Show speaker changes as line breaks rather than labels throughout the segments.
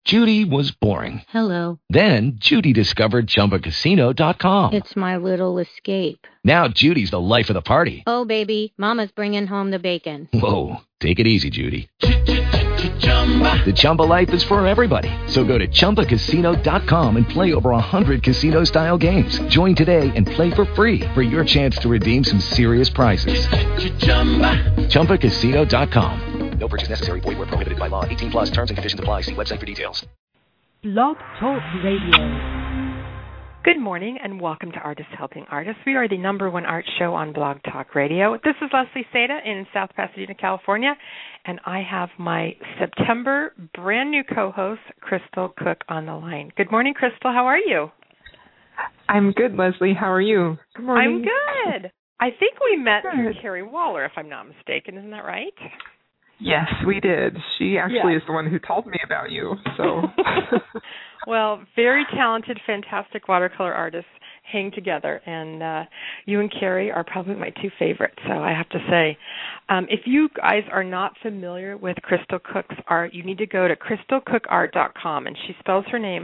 Judy was boring.
Hello.
Then Judy discovered ChumbaCasino.com.
It's my little escape.
Now Judy's the life of the party.
Oh, baby, mama's bringing home the bacon.
Whoa, take it easy, Judy. The Chumba life is for everybody. So go to ChumbaCasino.com and play over 100 casino-style games. Join today and play for free for your chance to redeem some serious prizes. ChumbaCasino.com. No purchase necessary. Void where prohibited by law. 18 plus terms and conditions apply. See website for details.
Blog Talk Radio.
Good morning and welcome to Artists Helping Artists. We are the #1 art show on Blog Talk Radio. This is Leslie Seda in South Pasadena, California, and I have my September brand new co-host, Crystal Cook, on the line. Good morning, Crystal. How are you?
I'm good, Leslie. How are you? Good morning.
I'm good. I think we met through Carrie Waller, if I'm not mistaken. Isn't that right?
Yes, we did. She actually is the one who told me about you. So,
well, very talented, fantastic watercolor artists hang together, and you and Carrie are probably my two favorites. So I have to say, if you guys are not familiar with Crystal Cook's art, you need to go to crystalcookart.com, and she spells her name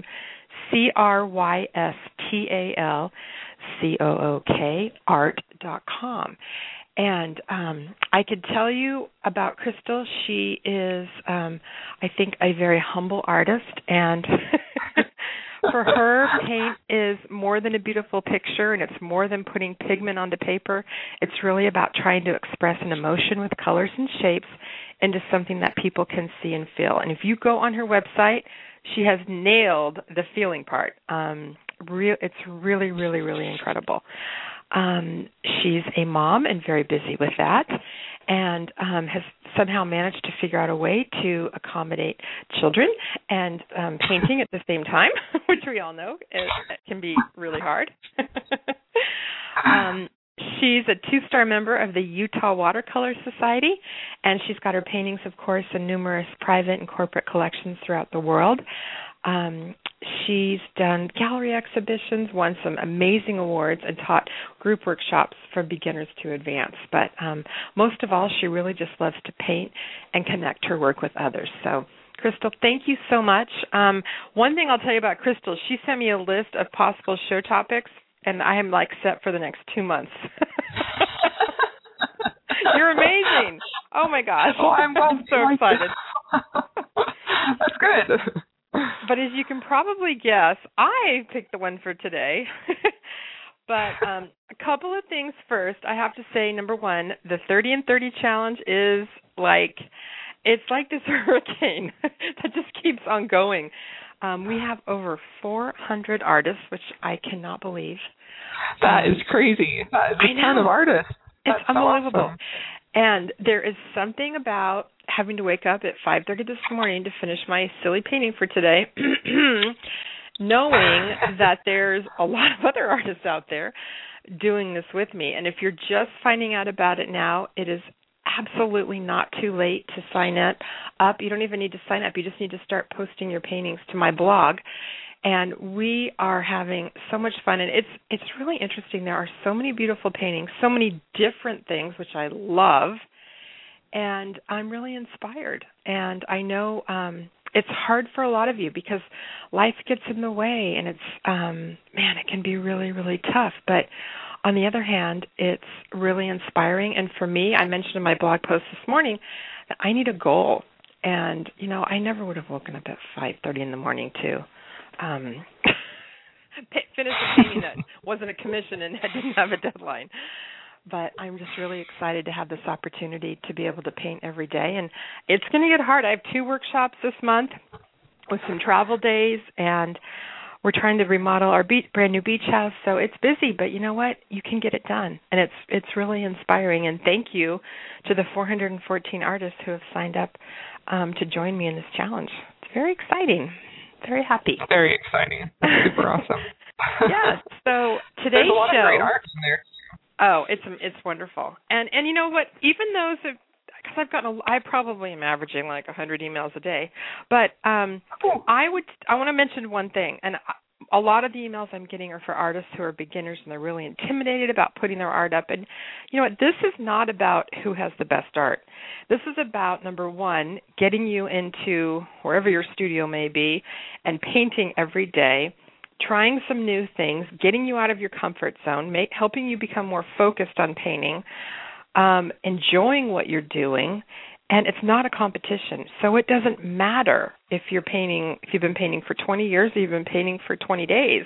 CrystalCook art.com. And I could tell you about Crystal. She is, I think, a very humble artist. And for her, paint is more than a beautiful picture, and it's more than putting pigment onto paper. It's really about trying to express an emotion with colors and shapes into something that people can see and feel. And if you go on her website, she has nailed the feeling part. It's really, really, really incredible. She's a mom and very busy with that, and has somehow managed to figure out a way to accommodate children and painting at the same time, which we all know it can be really hard. She's a 2-star member of the Utah Watercolor Society, and she's got her paintings, of course, in numerous private and corporate collections throughout the world. She's done gallery exhibitions, won some amazing awards, and taught group workshops from beginners to advanced. But most of all, she really just loves to paint and connect her work with others. So, Crystal, thank you so much. One thing I'll tell you about Crystal, she sent me a list of possible show topics, and I am set for the next 2 months. You're amazing. Oh, my gosh.
Oh, I'm
so excited.
That's good.
But as you can probably guess, I picked the one for today. But a couple of things first. I have to say, number one, the 30 and 30 challenge is it's like this hurricane that just keeps on going. We have over 400 artists, which I cannot believe.
That is crazy. That is a ton of artists.
It's unbelievable.
Awesome.
And there is something about having to wake up at 5:30 this morning to finish my silly painting for today, knowing that there's a lot of other artists out there doing this with me. And if you're just finding out about it now, it is absolutely not too late to sign up. You don't even need to sign up. You just need to start posting your paintings to my blog. And we are having so much fun, and it's really interesting. There are so many beautiful paintings, so many different things, which I love, and I'm really inspired. And I know it's hard for a lot of you because life gets in the way, and it's, it can be really, really tough. But on the other hand, it's really inspiring. And for me, I mentioned in my blog post this morning that I need a goal. And, I never would have woken up at 5:30 in the morning to finish a painting that wasn't a commission and didn't have a deadline. But I'm just really excited to have this opportunity to be able to paint every day. And it's going to get hard. I have 2 workshops this month with some travel days, and we're trying to remodel our brand new beach house. So it's busy, but you know what? You can get it done. And it's really inspiring. And thank you to the 414 artists who have signed up to join me in this challenge. It's very exciting. Very happy.
Very exciting. That's super awesome.
Yeah. So today's
There's a lot
show.
of great art in there.
Oh, it's wonderful. And you know what? Even those, because I probably am averaging 100 emails a day. But I want to mention one thing, and a lot of the emails I'm getting are for artists who are beginners and they're really intimidated about putting their art up. And you know what? This is not about who has the best art. This is about, number one, getting you into wherever your studio may be and painting every day, trying some new things, getting you out of your comfort zone, helping you become more focused on painting, enjoying what you're doing. And it's not a competition, so it doesn't matter if you've been painting for 20 years or you've been painting for 20 days.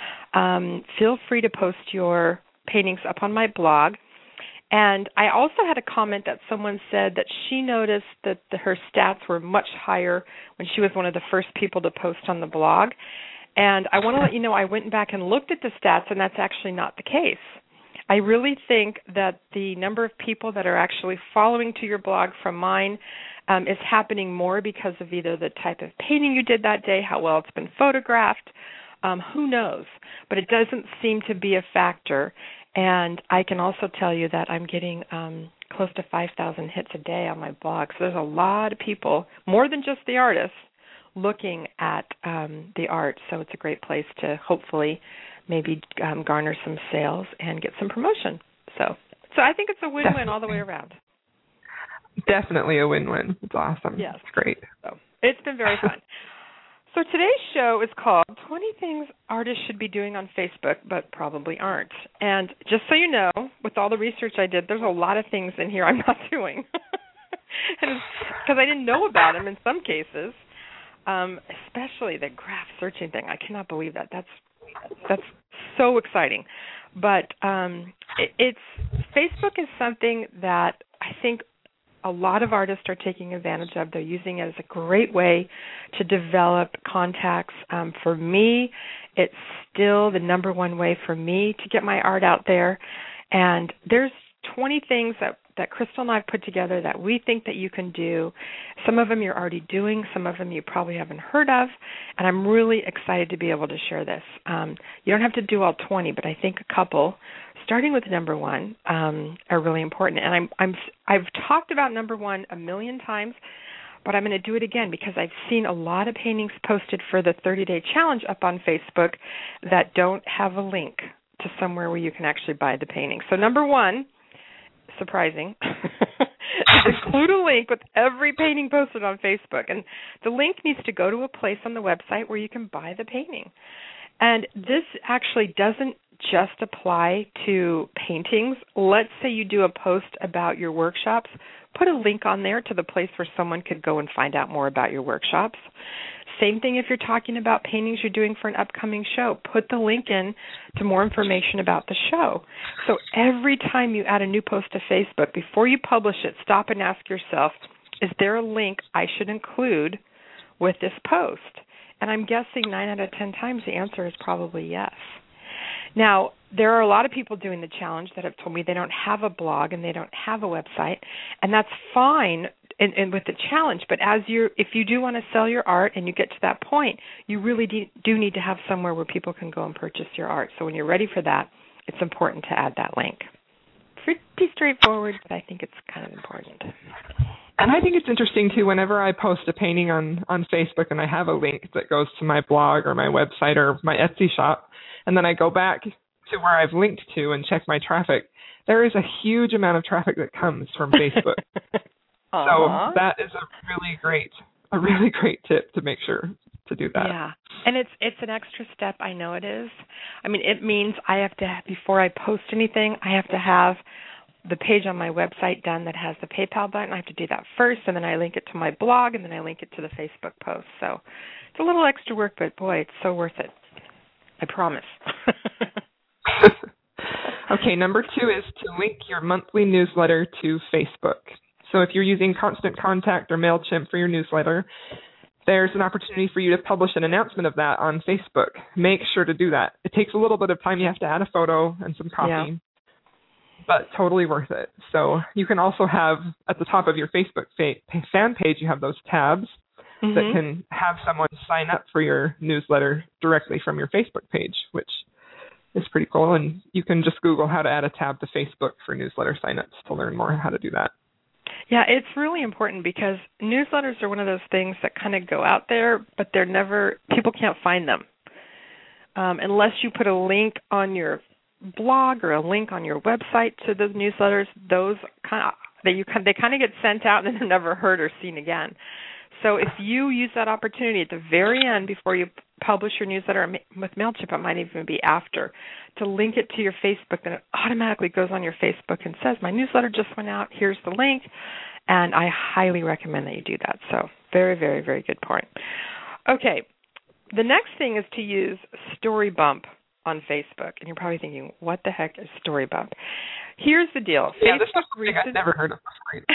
Feel free to post your paintings up on my blog. And I also had a comment that someone said that she noticed that her stats were much higher when she was one of the first people to post on the blog. And I want to let you know I went back and looked at the stats, and that's actually not the case. I really think that the number of people that are actually following to your blog from mine is happening more because of either the type of painting you did that day, how well it's been photographed, who knows. But it doesn't seem to be a factor. And I can also tell you that I'm getting close to 5,000 hits a day on my blog. So there's a lot of people, more than just the artists, looking at the art. So it's a great place to hopefully maybe garner some sales and get some promotion. So I think it's a win-win all the way around.
Definitely a win-win. It's awesome.
Yes.
It's great.
So it's been very fun. So today's show is called 20 Things Artists Should Be Doing on Facebook But Probably Aren't. And just so you know, with all the research I did, there's a lot of things in here I'm not doing. Because I didn't know about them in some cases, especially the graph searching thing. I cannot believe that. That's so exciting. But it's Facebook is something that I think a lot of artists are taking advantage of. They're using it as a great way to develop contacts. For me, it's still the number one way for me to get my art out there. And there's 20 things that Crystal and I have put together that we think that you can do. Some of them you're already doing. Some of them you probably haven't heard of. And I'm really excited to be able to share this. You don't have to do all 20, but I think a couple, starting with number one, are really important. And I've talked about number one a million times, but I'm going to do it again because I've seen a lot of paintings posted for the 30-day challenge up on Facebook that don't have a link to somewhere where you can actually buy the painting. So number one, surprising, is include a link with every painting posted on Facebook. And the link needs to go to a place on the website where you can buy the painting. And this actually doesn't just apply to paintings. Let's say you do a post about your workshops. Put a link on there to the place where someone could go and find out more about your workshops. Same thing if you're talking about paintings you're doing for an upcoming show. Put the link in to more information about the show. So every time you add a new post to Facebook, before you publish it, stop and ask yourself, is there a link I should include with this post? And I'm guessing 9 out of 10 times the answer is probably yes. Now, there are a lot of people doing the challenge that have told me they don't have a blog and they don't have a website, and that's fine and with the challenge. But if you do want to sell your art and you get to that point, you really do need to have somewhere where people can go and purchase your art. So when you're ready for that, it's important to add that link. Pretty straightforward, but I think it's kind of important.
And I think it's interesting, too, whenever I post a painting on Facebook and I have a link that goes to my blog or my website or my Etsy shop, and then I go back to where I've linked to and check my traffic, there is a huge amount of traffic that comes from Facebook. So that is a really great tip to make sure to do that.
Yeah, and it's an extra step. I know it is. I mean, it means I have to, before I post anything, I have to have the page on my website done that has the PayPal button. I have to do that first, and then I link it to my blog, and then I link it to the Facebook post. So it's a little extra work, but boy, it's so worth it. I promise.
Okay, number 2 is to link your monthly newsletter to Facebook. So if you're using Constant Contact or MailChimp for your newsletter, there's an opportunity for you to publish an announcement of that on Facebook. Make sure to do that. It takes a little bit of time. You have to add a photo and some copy, but totally worth it. So you can also have, at the top of your Facebook fan page, you have those tabs that can have someone sign up for your newsletter directly from your Facebook page, which is pretty cool. And you can just Google how to add a tab to Facebook for newsletter signups to learn more how to do that.
Yeah, it's really important because newsletters are one of those things that kind of go out there, but they're never, people can't find them. unless you put a link on your blog or a link on your website to those newsletters, those they kind of get sent out and they're never heard or seen again. So if you use that opportunity at the very end before you publish your newsletter with MailChimp, it might even be after, to link it to your Facebook, then it automatically goes on your Facebook and says, my newsletter just went out, here's the link, and I highly recommend that you do that. So very, very, very good point. Okay, the next thing is to use Storybump on Facebook, and you're probably thinking, what the heck is Storybump? Here's the deal.
Yeah, this is something I've never heard of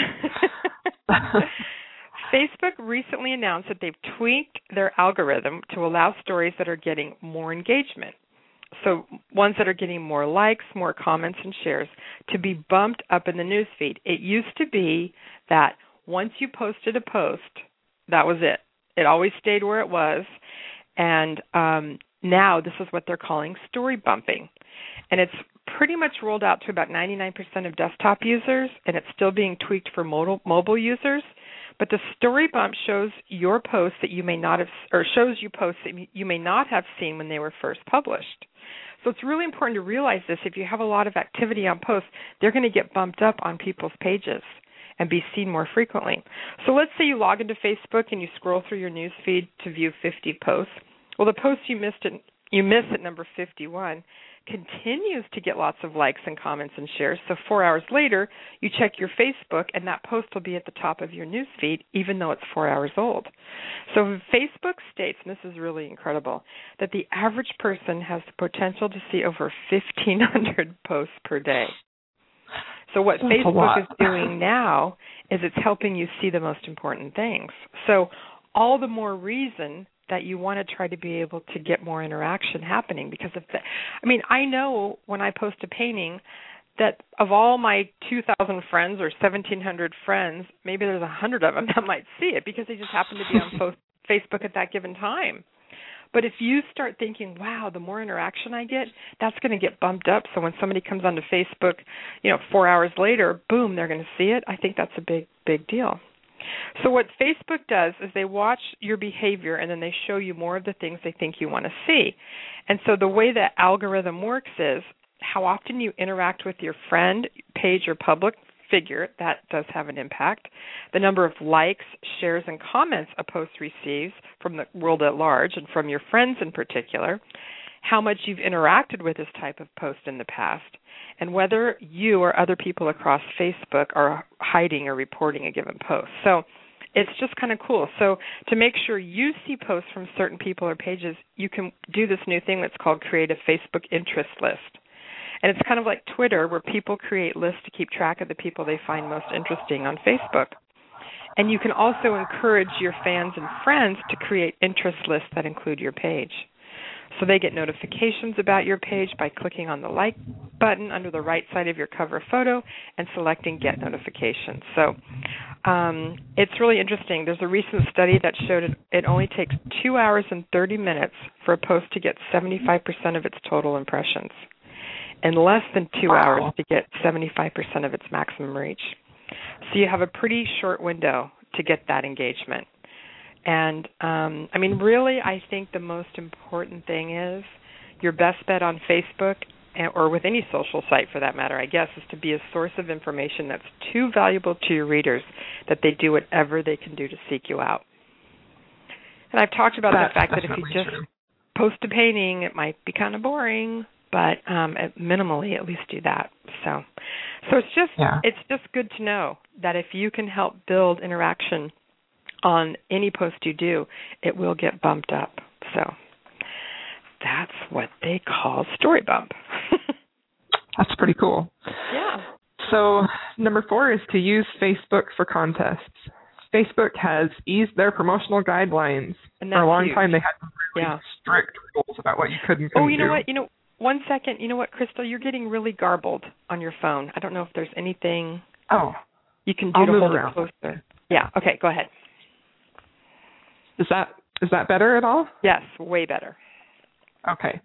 before.
Facebook recently announced that they've tweaked their algorithm to allow stories that are getting more engagement. So ones that are getting more likes, more comments, and shares to be bumped up in the newsfeed. It used to be that once you posted a post, that was it. It always stayed where it was. And now this is what they're calling story bumping. And it's pretty much rolled out to about 99% of desktop users, and it's still being tweaked for mobile users. But the story bump shows your posts that you may not have, or shows you posts that you may not have seen when they were first published. So it's really important to realize this. If you have a lot of activity on posts, they're going to get bumped up on people's pages and be seen more frequently. So let's say you log into Facebook and you scroll through your news feed to view 50 posts. Well, the post you miss at number 51 continues to get lots of likes and comments and shares. So 4 hours later, you check your Facebook, and that post will be at the top of your news feed, even though it's 4 hours old. So Facebook states, and this is really incredible, that the average person has the potential to see over 1,500 posts per day. So what Facebook is doing now is it's helping you see the most important things. So all the more reason that you want to try to be able to get more interaction happening, because I know when I post a painting that of all my 2,000 friends or 1,700 friends, maybe there's 100 of them that might see it because they just happen to be on Facebook at that given time. But if you start thinking, wow, the more interaction I get, that's going to get bumped up. So when somebody comes onto Facebook, 4 hours later, boom, they're going to see it. I think that's a big, big deal. So what Facebook does is they watch your behavior and then they show you more of the things they think you want to see. And so the way the algorithm works is how often you interact with your friend, page, or public figure. That does have an impact. The number of likes, shares, and comments a post receives from the world at large and from your friends in particular. How much you've interacted with this type of post in the past, and whether you or other people across Facebook are hiding or reporting a given post. So it's just kind of cool. So to make sure you see posts from certain people or pages, you can do this new thing that's called create a Facebook interest list. And it's kind of like Twitter, where people create lists to keep track of the people they find most interesting on Facebook. And you can also encourage your fans and friends to create interest lists that include your page. So they get notifications about your page by clicking on the like button under the right side of your cover photo and selecting Get Notifications. So it's really interesting. There's a recent study that showed it only takes 2 hours and 30 minutes for a post to get 75% of its total impressions, and less than 2 hours to get 75% of its maximum reach. So you have a pretty short window to get that engagement. And, really, I think the most important thing is your best bet on Facebook, or with any social site for that matter, I guess, is to be a source of information that's too valuable to your readers that they do whatever they can do to seek you out. And I've talked about the fact that if you just post a painting, it might be kind of boring, but minimally at least do that. So it's just good to know that if you can help build interaction on any post you do, it will get bumped up. So that's what they call story bump.
That's pretty cool.
Yeah.
So number 4 is to use Facebook for contests. Facebook has eased their promotional guidelines. For a long time, they had some really strict rules about what you could and couldn't do.
What? 1 second. You know what, Crystal? You're getting really garbled on your phone. I don't know if there's anything you can do to hold it closer. Yeah. Okay, go ahead.
Is that better at all?
Yes, way better.
Okay.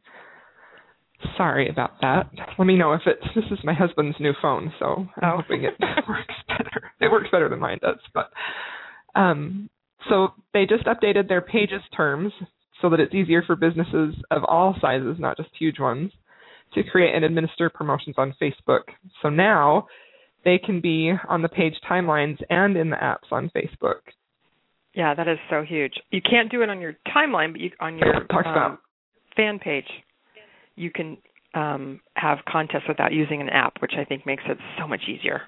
Sorry about that. Let me know if this is my husband's new phone, so I'm hoping it works better. It works better than mine does, but so they just updated their pages terms so that it's easier for businesses of all sizes, not just huge ones, to create and administer promotions on Facebook. So now they can be on the page timelines and in the apps on Facebook.
Yeah, that is so huge. You can't do it on your timeline, but on your fan page, you can have contests without using an app, which I think makes it so much easier.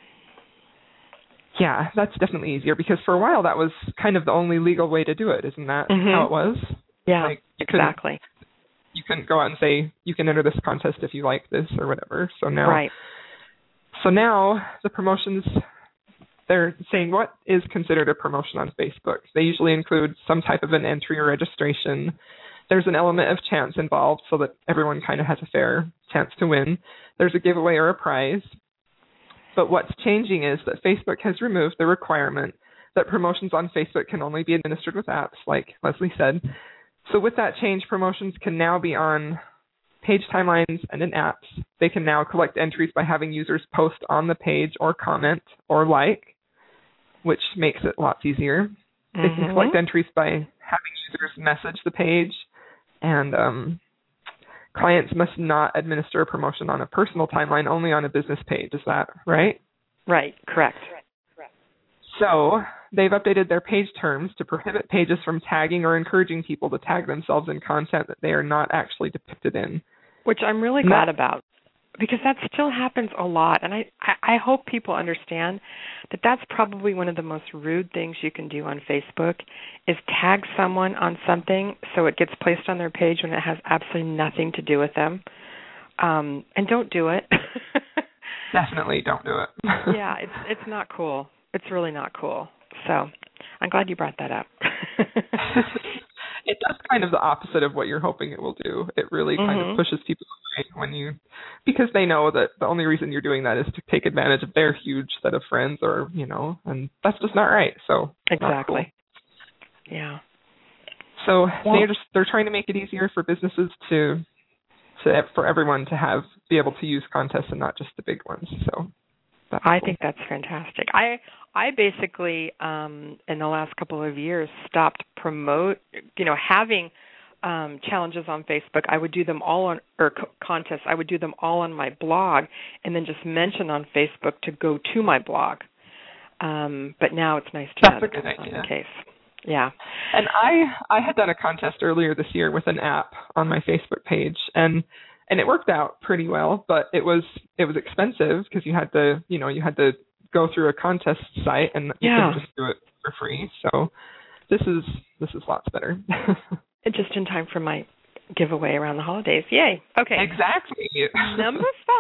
Yeah, that's definitely easier, because for a while that was kind of the only legal way to do it. Isn't that how it was?
Yeah,
like,
exactly.
You couldn't go out and say, you can enter this contest if you like this or whatever. So now,
right.
So now the promotions, they're saying what is considered a promotion on Facebook. They usually include some type of an entry or registration. There's an element of chance involved so that everyone kind of has a fair chance to win. There's a giveaway or a prize. But what's changing is that Facebook has removed the requirement that promotions on Facebook can only be administered with apps, like Leslie said. So with that change, promotions can now be on page timelines and in apps. They can now collect entries by having users post on the page or comment or like, which makes it lots easier. They can collect entries by having users message the page, and clients must not administer a promotion on a personal timeline, only on a business page. Is that right?
Right, correct.
So they've updated their page terms to prohibit pages from tagging or encouraging people to tag themselves in content that they are not actually depicted in.
Which I'm really glad about, because that still happens a lot. And I hope people understand that that's probably one of the most rude things you can do on Facebook is tag someone on something so it gets placed on their page when it has absolutely nothing to do with them. And don't do it.
Definitely don't do it.
Yeah, it's not cool. It's really not cool. So I'm glad you brought that up.
It does kind of the opposite of what you're hoping it will do. It really kind of pushes people away because they know that the only reason you're doing that is to take advantage of their huge set of friends, or, and that's just not right. So
exactly. Cool. Yeah.
So they're trying to make it easier for businesses for everyone to be able to use contests and not just the big ones. So I
think that's fantastic. I basically in the last couple of years stopped having challenges on Facebook. I would do them all contests. I would do them all on my blog, and then just mention on Facebook to go to my blog. But now it's nice to know that that's not the case. Yeah.
And I had done a contest earlier this year with an app on my Facebook page, and it worked out pretty well, but it was expensive because you had to go through a contest site, and you couldn't just do it for free. So this is lots better.
Just in time for my giveaway around the holidays. Yay. Okay.
Exactly.
Number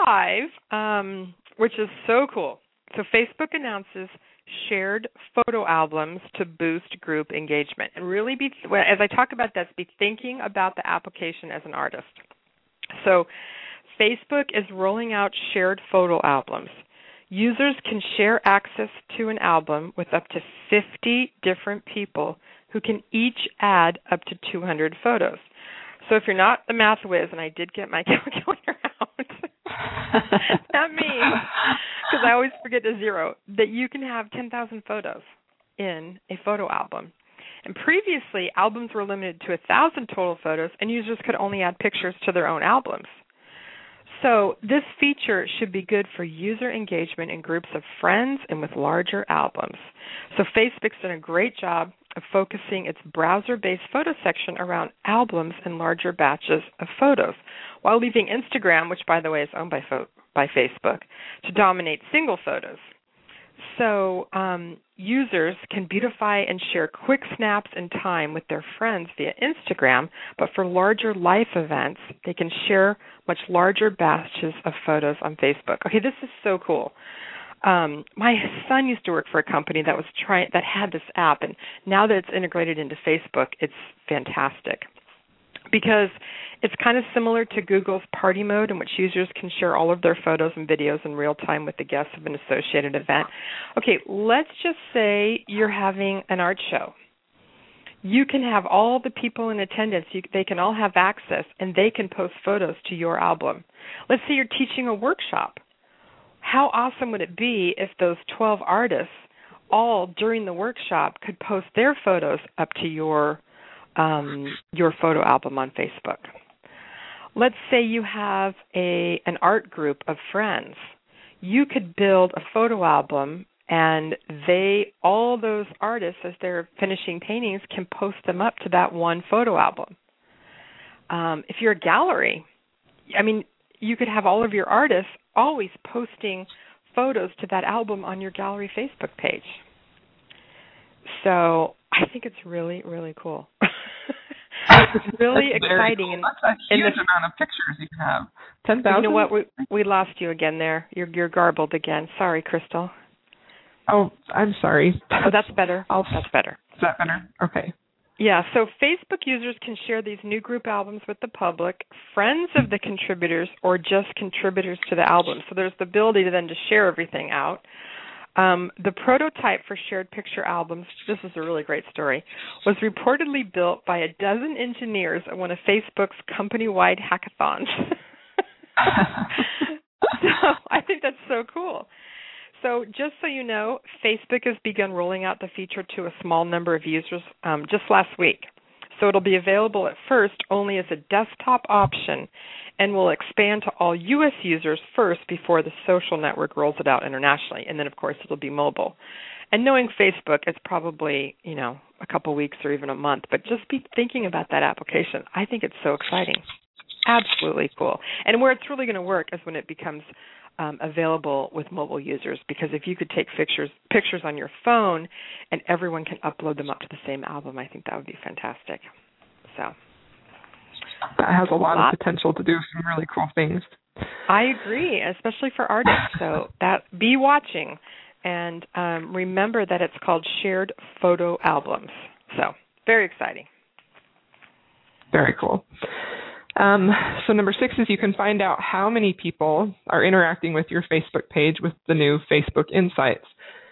5, which is so cool. So Facebook announces shared photo albums to boost group engagement. And really as I talk about this, be thinking about the application as an artist. So Facebook is rolling out shared photo albums. Users can share access to an album with up to 50 different people who can each add up to 200 photos. So if you're not the math whiz, and I did get my calculator out, that means, because I always forget to zero, that you can have 10,000 photos in a photo album. And previously, albums were limited to 1,000 total photos, and users could only add pictures to their own albums. So this feature should be good for user engagement in groups of friends and with larger albums. So Facebook's done a great job of focusing its browser-based photo section around albums and larger batches of photos, while leaving Instagram, which, by the way, is owned by Facebook, to dominate single photos. So users can beautify and share quick snaps in time with their friends via Instagram, but for larger life events, they can share much larger batches of photos on Facebook. Okay, this is so cool. My son used to work for a company that had this app, and now that it's integrated into Facebook, it's fantastic. Because it's kind of similar to Google's Party Mode, in which users can share all of their photos and videos in real time with the guests of an associated event. Okay, let's just say you're having an art show. You can have all the people in attendance. They can all have access, and they can post photos to your album. Let's say you're teaching a workshop. How awesome would it be if those 12 artists all during the workshop could post their photos up to your your photo album on Facebook. Let's say you have an art group of friends. You could build a photo album, and all those artists, as they're finishing paintings, can post them up to that one photo album. If you're a gallery, you could have all of your artists always posting photos to that album on your gallery Facebook page. So I think it's really, really cool. It's really exciting.
Cool. That's a huge amount of pictures you can have. 10,000?
You know what? We lost you again there. You're garbled again. Sorry, Crystal.
Oh, I'm sorry.
Oh, that's better. That's better.
Is that better? Okay.
Yeah, so Facebook users can share these new group albums with the public, friends of the contributors, or just contributors to the album. So there's the ability to then share everything out. The prototype for shared picture albums, this is a really great story, was reportedly built by a dozen engineers at one of Facebook's company-wide hackathons. So I think that's so cool. So just so you know, Facebook has begun rolling out the feature to a small number of users just last week. So it'll be available at first only as a desktop option and will expand to all U.S. users first before the social network rolls it out internationally. And then, of course, it'll be mobile. And knowing Facebook, it's probably, a couple weeks or even a month. But just be thinking about that application. I think it's so exciting. Absolutely cool. And where it's really going to work is when it becomes available with mobile users, because if you could take pictures on your phone and everyone can upload them up to the same album, I think that would be fantastic. So
that has a lot of potential to do some really cool things.
I agree, especially for artists. So be watching, and remember that it's called Shared Photo Albums. So very exciting.
Very cool. So number 6 is you can find out how many people are interacting with your Facebook page with the new Facebook Insights.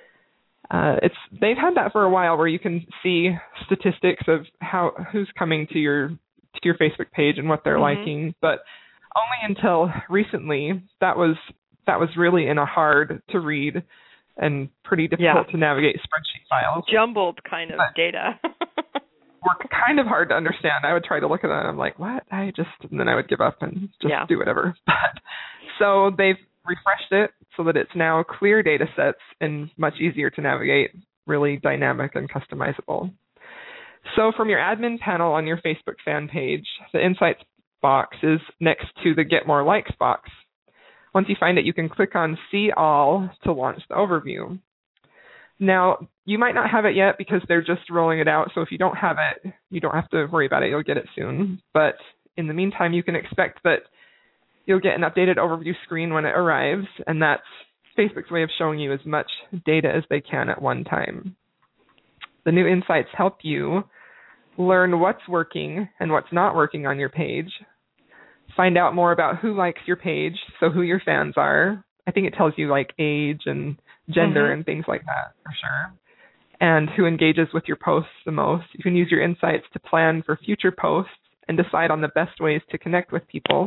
They've had that for a while, where you can see statistics of who's coming to your Facebook page and what they're liking, but only until recently that was really hard to read and pretty difficult to navigate spreadsheet files.
Jumbled kind of data.
Were kind of hard to understand. I would try to look at it and I'm like, what? And then I would give up and just do whatever. But so they've refreshed it so that it's now clear data sets and much easier to navigate, really dynamic and customizable. So from your admin panel on your Facebook fan page, the Insights box is next to the Get More Likes box. Once you find it, you can click on See All to launch the overview. Now, you might not have it yet because they're just rolling it out, so if you don't have it, you don't have to worry about it. You'll get it soon. But in the meantime, you can expect that you'll get an updated overview screen when it arrives, and that's Facebook's way of showing you as much data as they can at one time. The new insights help you learn what's working and what's not working on your page, find out more about who likes your page, so who your fans are. I think it tells you like age and gender and things like that for sure, and who engages with your posts the most. You can use your insights to plan for future posts and decide on the best ways to connect with people.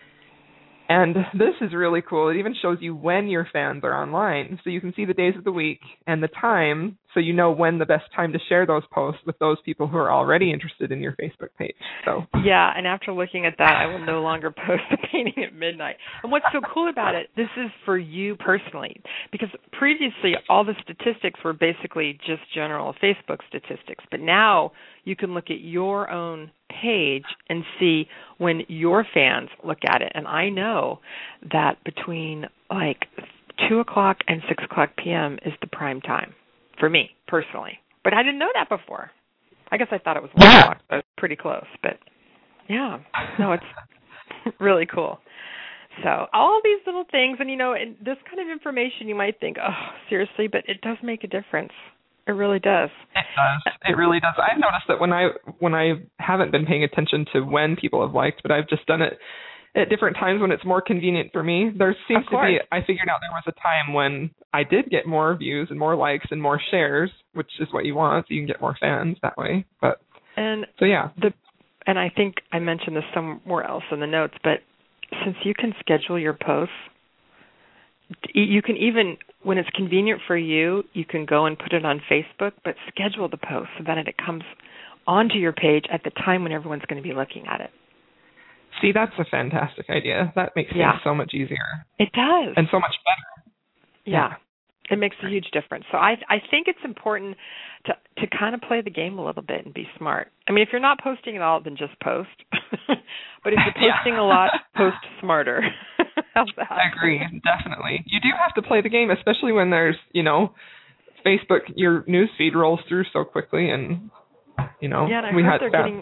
And this is really cool. It even shows you when your fans are online. So you can see the days of the week and the time, so you know when the best time to share those posts with those people who are already interested in your Facebook page. So
yeah, and after looking at that, I will no longer post a painting at midnight. And what's so cool about it, this is for you personally, because previously all the statistics were basically just general Facebook statistics. But now you can look at your own page and see when your fans look at it. And I know that between like 2 o'clock and 6 o'clock p.m. is the prime time for me personally. But I didn't know that before. I guess I thought it was 1 o'clock. That was pretty close. But yeah, no, it's really cool. So all these little things, and and this kind of information you might think, oh, seriously, but it does make a difference. It really does.
It does. It really does. I've noticed that when I haven't been paying attention to when people have liked, but I've just done it at different times when it's more convenient for me. There seems to be, I figured out there was a time when I did get more views and more likes and more shares, which is what you want, so you can get more fans that way. And I think I mentioned this somewhere else in the notes, but since you can schedule your posts, you can even, when it's convenient for you, you can go and put it on Facebook, but schedule the post so that it comes
onto your page at the time when everyone's going to be looking at it.
See, that's a fantastic idea. That makes things so much easier.
It does.
And so much better.
Yeah. It makes a huge difference. So I think it's important to kind of play the game a little bit and be smart. I mean, if you're not posting at all, then just post. But if you're posting a lot, post smarter. How's that?
I agree, definitely. You do have to play the game, especially when there's, Facebook, your news feed rolls through so quickly, and,
and I heard they're getting,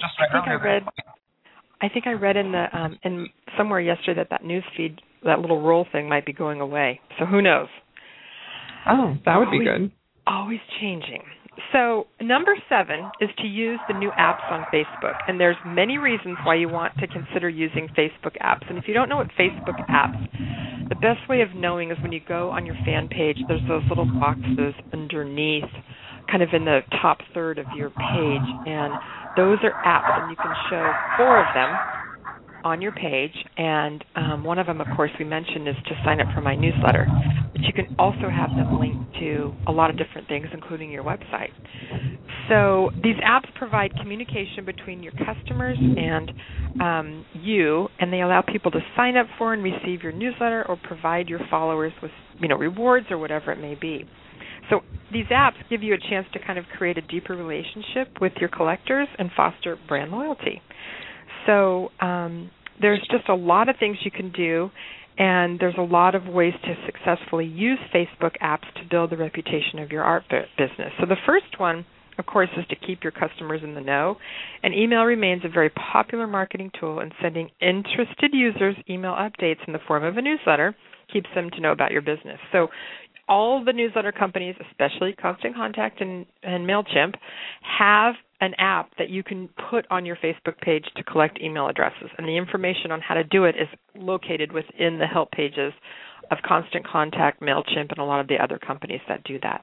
I think I read in the in somewhere yesterday that news feed, that little roll thing might be going away. So who knows?
Oh, that would be good.
Always changing. So number 7 is to use the new apps on Facebook. And there's many reasons why you want to consider using Facebook apps. And if you don't know what Facebook apps, the best way of knowing is when you go on your fan page, there's those little boxes underneath, kind of in the top third of your page. And those are apps, and you can show 4 of them on your page, and one of them, of course, we mentioned is to sign up for my newsletter. But you can also have them linked to a lot of different things, including your website. So these apps provide communication between your customers and you, and they allow people to sign up for and receive your newsletter or provide your followers with, rewards or whatever it may be. So these apps give you a chance to kind of create a deeper relationship with your collectors and foster brand loyalty. So there's just a lot of things you can do, and there's a lot of ways to successfully use Facebook apps to build the reputation of your art business. So the first one, of course, is to keep your customers in the know. And email remains a very popular marketing tool, and sending interested users email updates in the form of a newsletter keeps them to know about your business. So all the newsletter companies, especially Constant Contact and MailChimp, have an app that you can put on your Facebook page to collect email addresses. And the information on how to do it is located within the help pages of Constant Contact, MailChimp, and a lot of the other companies that do that.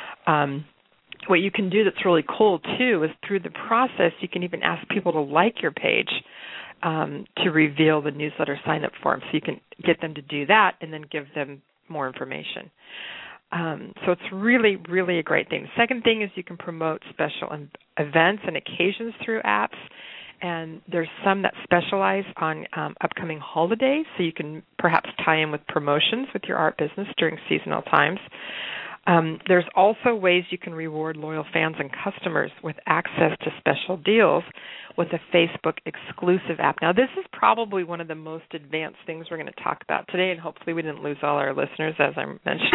What you can do that's really cool, too, is through the process, you can even ask people to like your page to reveal the newsletter sign-up form. So you can get them to do that and then give them more information. So it's really, really a great thing. The second thing is you can promote special events and occasions through apps, and there's some that specialize on upcoming holidays, so you can perhaps tie in with promotions with your art business during seasonal times. There's also ways you can reward loyal fans and customers with access to special deals with a Facebook exclusive app. Now, this is probably one of the most advanced things we're going to talk about today, and hopefully we didn't lose all our listeners, as I mentioned.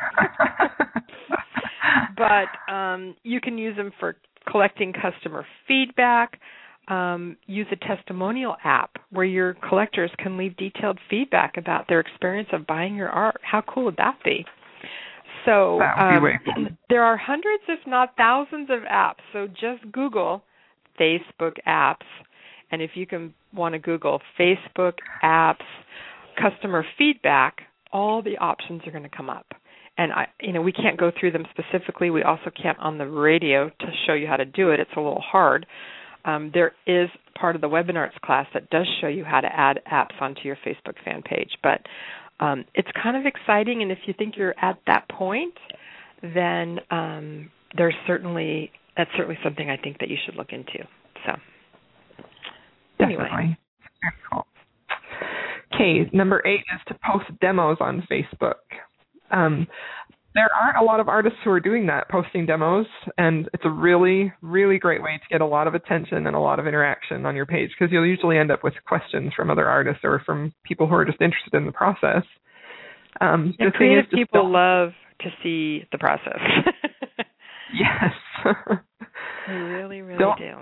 But you can use them for collecting customer feedback. Use a testimonial app where your collectors can leave detailed feedback about their experience of buying your art. How cool would that be? So there are hundreds, if not thousands, of apps. So just Google Facebook apps, and if you want to Google Facebook apps customer feedback, all the options are going to come up. And we can't go through them specifically. We also can't on the radio to show you how to do it. It's a little hard. There is part of the webinars class that does show you how to add apps onto your Facebook fan page, but it's kind of exciting, and if you think you're at that point, then that's certainly something I think that you should look into. So, anyway.
Definitely. Very cool. Okay, number 8 is to post demos on Facebook. There aren't a lot of artists who are doing that, posting demos, and it's a really, really great way to get a lot of attention and a lot of interaction on your page, because you'll usually end up with questions from other artists or from people who are just interested in the process.
And creative people love to see the process.
Yes.
They really, really do.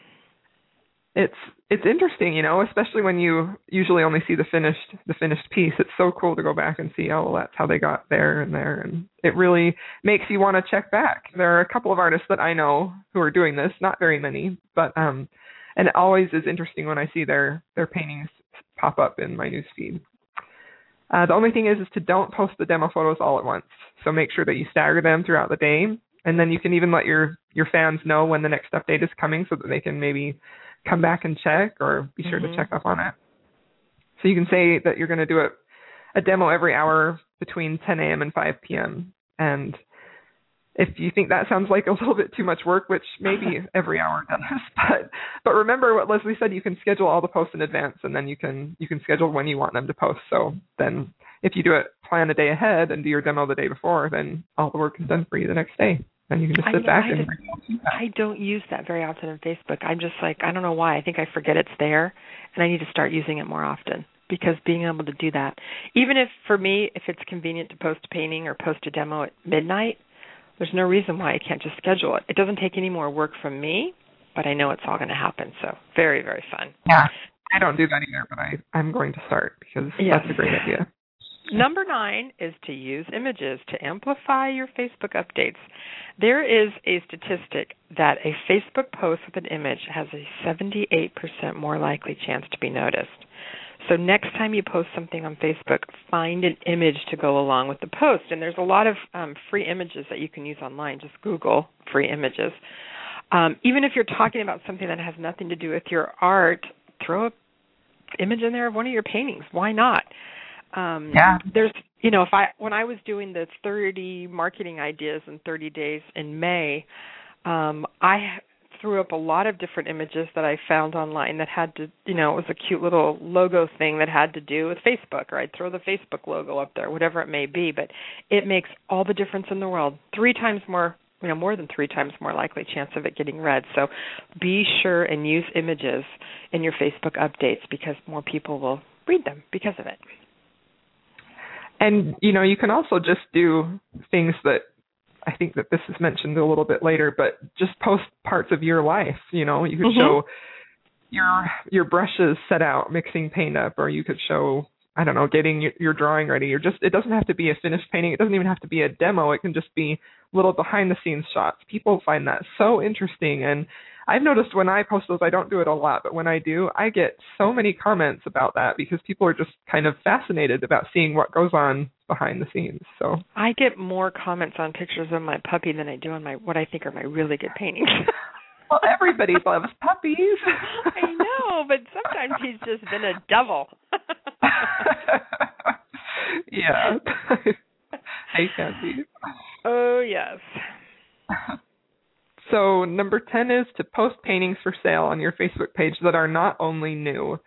It's interesting, especially when you usually only see the finished piece. It's so cool to go back and see, that's how they got there, and it really makes you want to check back. There are a couple of artists that I know who are doing this, not very many, but and it always is interesting when I see their paintings pop up in my newsfeed. The only thing is to don't post the demo photos all at once. So make sure that you stagger them throughout the day, and then you can even let your fans know when the next update is coming so that they can maybe come back and check or be sure to check up on it. So you can say that you're going to do a demo every hour between 10 a.m. and 5 p.m. And if you think that sounds like a little bit too much work, which maybe every hour does, but remember what Leslie said, you can schedule all the posts in advance, and then you can schedule when you want them to post. So then if you do it, plan a day ahead and do your demo the day before, then all the work is done for you the next day. And you can just sit back and...
I don't use that very often on Facebook. I'm just like, I don't know why. I think I forget it's there, and I need to start using it more often. Because being able to do that, even if, for me, if it's convenient to post a painting or post a demo at midnight, there's no reason why I can't just schedule it. It doesn't take any more work from me, but I know it's all going to happen. So very, very fun.
Yeah, I don't do that either, but I'm going to start because that's a great idea.
Number 9 is to use images to amplify your Facebook updates. There is a statistic that a Facebook post with an image has a 78% more likely chance to be noticed. So next time you post something on Facebook, find an image to go along with the post. And there's a lot of free images that you can use online. Just Google free images. Even if you're talking about something that has nothing to do with your art, throw an image in there of one of your paintings. Why not? There's, when I was doing the 30 marketing ideas in 30 days in May, I threw up a lot of different images that I found online that had to, it was a cute little logo thing that had to do with Facebook, or I'd throw the Facebook logo up there, whatever it may be. But it makes all the difference in the world. 3 times more, more than 3 times more likely chance of it getting read. So be sure and use images in your Facebook updates because more people will read them because of it.
And, you can also just do things that, I think that this is mentioned a little bit later, but just post parts of your life. You could show your brushes set out, mixing paint up, or you could show, I don't know, getting your drawing ready. Or just, it doesn't have to be a finished painting. It doesn't even have to be a demo. It can just be little behind the scenes shots. People find that so interesting. And I've noticed when I post those, I don't do it a lot, but when I do, I get so many comments about that because people are just kind of fascinated about seeing what goes on behind the scenes. So
I get more comments on pictures of my puppy than I do on what I think are my really good paintings.
Well, everybody loves puppies.
I know, but sometimes he's just been a devil.
Yeah. Hey, Kathy.
Oh, yes.
So number 10 is to post paintings for sale on your Facebook page that are not only new.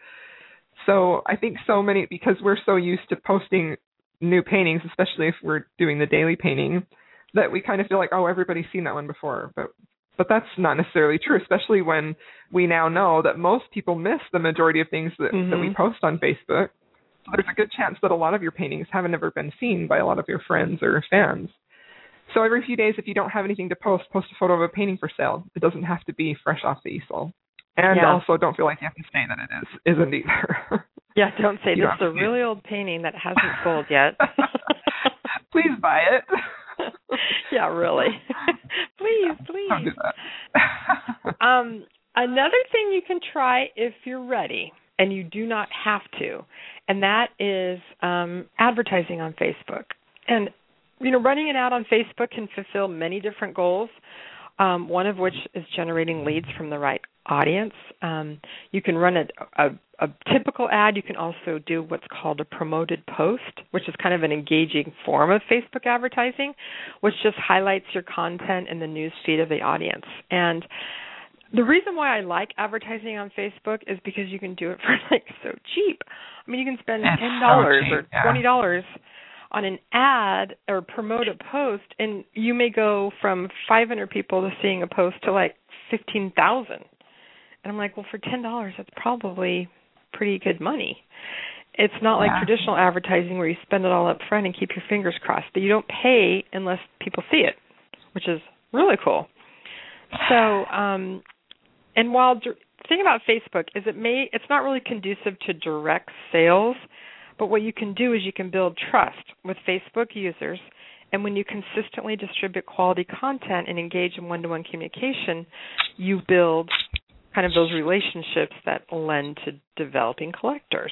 So I think so many, because we're so used to posting new paintings, especially if we're doing the daily painting, that we kind of feel like, oh, everybody's seen that one before. But that's not necessarily true, especially when we now know that most people miss the majority of things that we post on Facebook. So there's a good chance that a lot of your paintings haven't ever been seen by a lot of your friends or fans. So every few days, if you don't have anything to post a photo of a painting for sale. It doesn't have to be fresh off the easel. And also don't feel like you have to say that it isn't either.
Yeah, don't say this is a really old painting that hasn't sold yet.
Please buy it.
Yeah, really. Please.
Don't do that.
Another thing you can try if you're ready, and you do not have to, and that is advertising on Facebook. And running an ad on Facebook can fulfill many different goals, one of which is generating leads from the right audience. You can run a typical ad. You can also do what's called a promoted post, which is kind of an engaging form of Facebook advertising, which just highlights your content in the news feed of the audience. And the reason why I like advertising on Facebook is because you can do it for so cheap. I mean, you can spend $10 or $20 on an ad or promote a post, and you may go from 500 people to seeing a post to 15,000. And I'm like, well, for $10, that's probably pretty good money. It's not like traditional advertising where you spend it all up front and keep your fingers crossed, but you don't pay unless people see it, which is really cool. So, and while the thing about Facebook is it's not really conducive to direct sales, but what you can do is you can build trust with Facebook users, and when you consistently distribute quality content and engage in one-to-one communication, you build kind of those relationships that lend to developing collectors.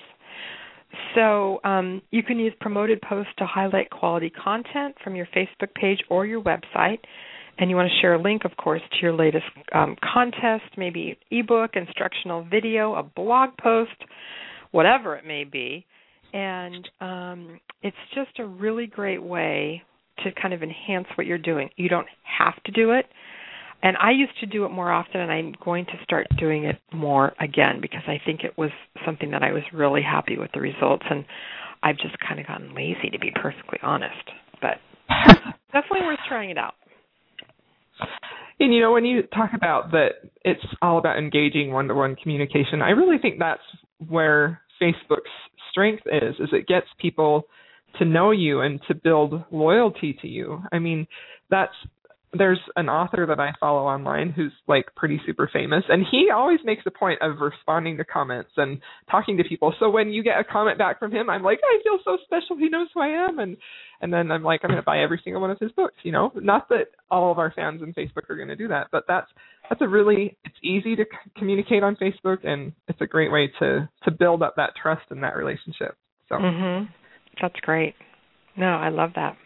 So you can use promoted posts to highlight quality content from your Facebook page or your website, and you want to share a link, of course, to your latest contest, maybe ebook, instructional video, a blog post, whatever it may be. And it's just a really great way to kind of enhance what you're doing. You don't have to do it. And I used to do it more often, and I'm going to start doing it more again because I think it was something that I was really happy with the results, and I've just kind of gotten lazy, to be perfectly honest. But definitely worth trying it out.
And, when you talk about that it's all about engaging one-to-one communication, I really think that's where Facebook's strength is it gets people to know you and to build loyalty to you. I mean, there's an author that I follow online who's like pretty super famous, and he always makes a point of responding to comments and talking to people. So when you get a comment back from him, I'm like, I feel so special. He knows who I am. And then I'm like, I'm going to buy every single one of his books, Not that all of our fans on Facebook are going to do that, but that's it's easy to communicate on Facebook, and it's a great way to build up that trust in that relationship. So
That's great. No, I love that.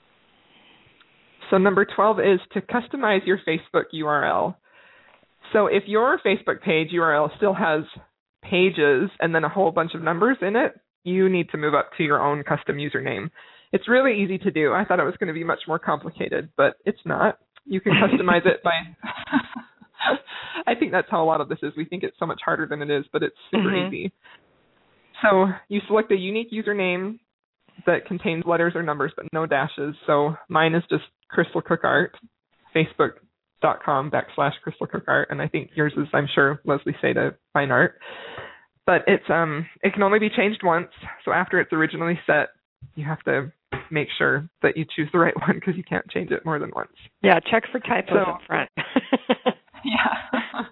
So number 12 is to customize your Facebook URL. So if your Facebook page URL still has pages and then a whole bunch of numbers in it, you need to move up to your own custom username. It's really easy to do. I thought it was going to be much more complicated, but it's not. You can customize it by I think that's how a lot of this is. We think it's so much harder than it is, but it's super easy. So you select a unique username that contains letters or numbers, but no dashes. So mine is just Crystal Cook Art, facebook.com/Crystal Cook Art. And I think yours is, I'm sure, Leslie Seda Fine Art. But it can only be changed once. So after it's originally set, you have to make sure that you choose the right one because you can't change it more than once.
Yeah, check for typos up front.
Yeah.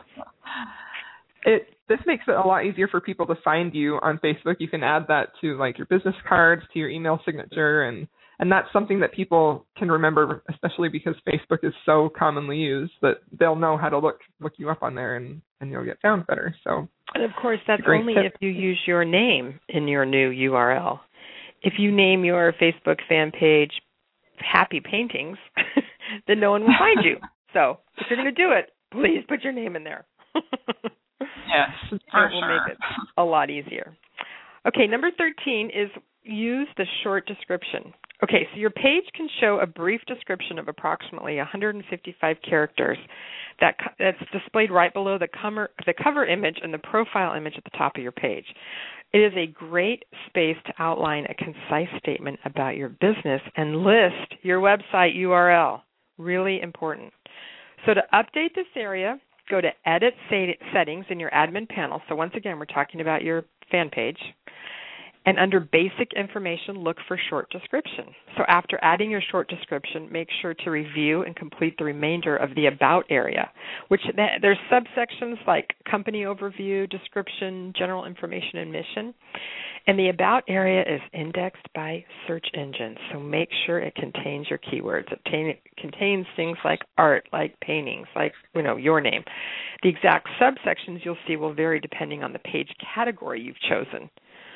This makes it a lot easier for people to find you on Facebook. You can add that to like your business cards, to your email signature, and that's something that people can remember, especially because Facebook is so commonly used that they'll know how to look you up on there, and you'll get found better. So,
and of course, that's only if you use your name in your new URL. If you name your Facebook fan page Happy Paintings, then no one will find you. So if you're going to do it, please put your name in there.
Yes,
it will make it a lot easier. Okay, number 13 is use the short description. Okay, so your page can show a brief description of approximately 155 characters that's displayed right below the cover image and the profile image at the top of your page. It is a great space to outline a concise statement about your business and list your website URL. Really important. So to update this area, go to Edit Settings in your admin panel. So once again, we're talking about your fan page. And under Basic Information, look for Short Description. So after adding your short description, make sure to review and complete the remainder of the About area, which there's subsections like Company Overview, Description, General Information, and Mission. And the About area is indexed by search engines, so make sure it contains your keywords. It contains things like art, like paintings, like your name. The exact subsections you'll see will vary depending on the page category you've chosen.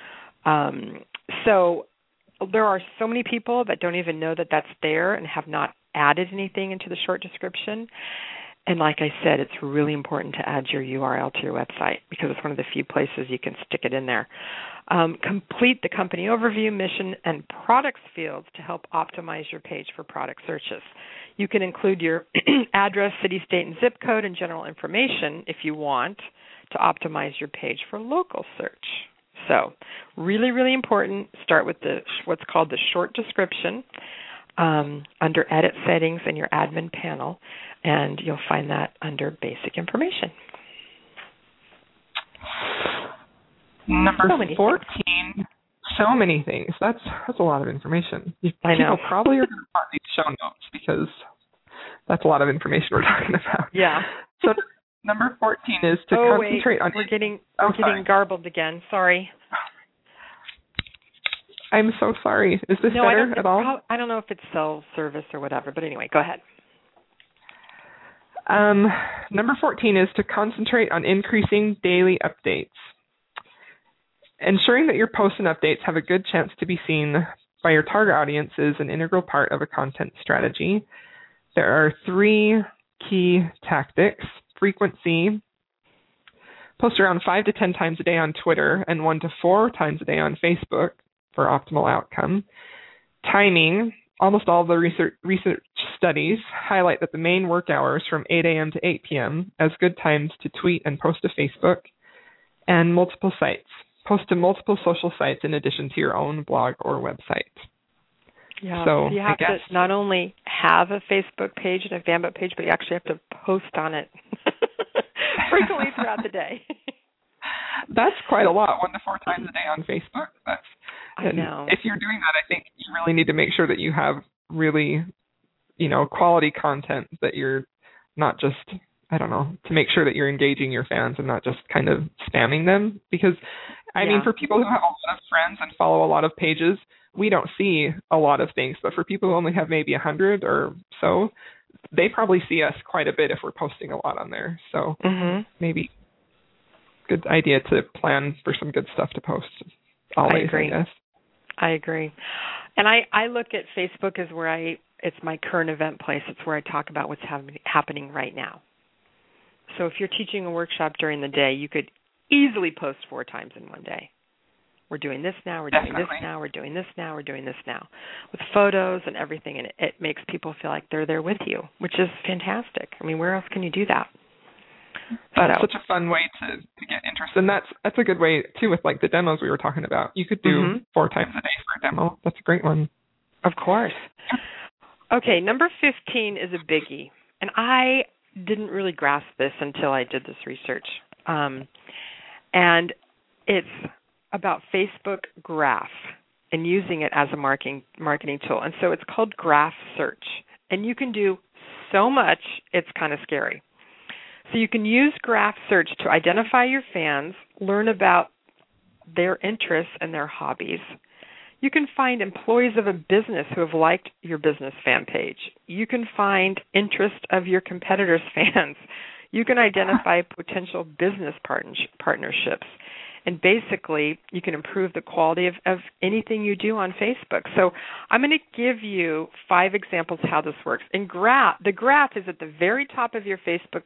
So there are so many people that don't even know that that's there and have not added anything into the short description. And like I said, it's really important to add your URL to your website because it's one of the few places you can stick it in there. Complete the company overview, mission, and products fields to help optimize your page for product searches. You can include your address, city, state, and zip code, and general information if you want to optimize your page for local search. So really, really important. Start with what's called the short description under Edit Settings in your admin panel, and you'll find that under Basic Information.
Number 14, so many things. That's a lot of information.
I know.
People probably are going to want these show notes because that's a lot of information we're talking about.
Yeah.
So number 14 is to concentrate on...
We're getting garbled again. Sorry.
I'm so sorry. Is this better at all?
I don't know if it's cell service or whatever, but anyway, go ahead.
Number 14 is to concentrate on increasing daily updates. Ensuring that your posts and updates have a good chance to be seen by your target audience is an integral part of a content strategy. There are 3 key tactics. Frequency. Post around 5 to 10 times a day on Twitter and 1 to 4 times a day on Facebook for optimal outcome. Timing. almost all of the research studies highlight that the main work hours from 8 a.m. to 8 p.m. as good times to tweet and post to Facebook and multiple sites. Post to multiple social sites in addition to your own blog or website.
Yeah,
so
you have to not only have a Facebook page and a FanButt page, but you actually have to post on it frequently throughout the day.
That's quite a lot, 1 to 4 times a day on Facebook.
I know.
If you're doing that, I think you really need to make sure that you have really, quality content, that you're not just, to make sure that you're engaging your fans and not just kind of spamming them. Because, I mean, for people who have a lot of friends and follow a lot of pages, we don't see a lot of things. But for people who only have maybe 100 or so, they probably see us quite a bit if we're posting a lot on there. So maybe good idea to plan for some good stuff to post always, I guess.
I agree. And I look at Facebook as where it's my current event place. It's where I talk about what's happening right now. So if you're teaching a workshop during the day, you could easily post 4 times in one day. We're doing this now, we're doing this now, we're doing this now, we're doing this now. With photos and everything, and it makes people feel like they're there with you, which is fantastic. I mean, where else can you do that?
That's such a fun way to get interest. And that's a good way, too, with like the demos we were talking about. You could do 4 times a day for a demo. That's a great one.
Of course. Okay, number 15 is a biggie. And I didn't really grasp this until I did this research. And it's about Facebook Graph and using it as a marketing tool. And so it's called Graph Search. And you can do so much, it's kind of scary. So you can use Graph Search to identify your fans, learn about their interests and their hobbies. You can find employees of a business who have liked your business fan page. You can find interest of your competitors' fans. You can identify potential business partnerships. And basically, you can improve the quality of anything you do on Facebook. So I'm going to give you 5 examples of how this works. And the graph is at the very top of your Facebook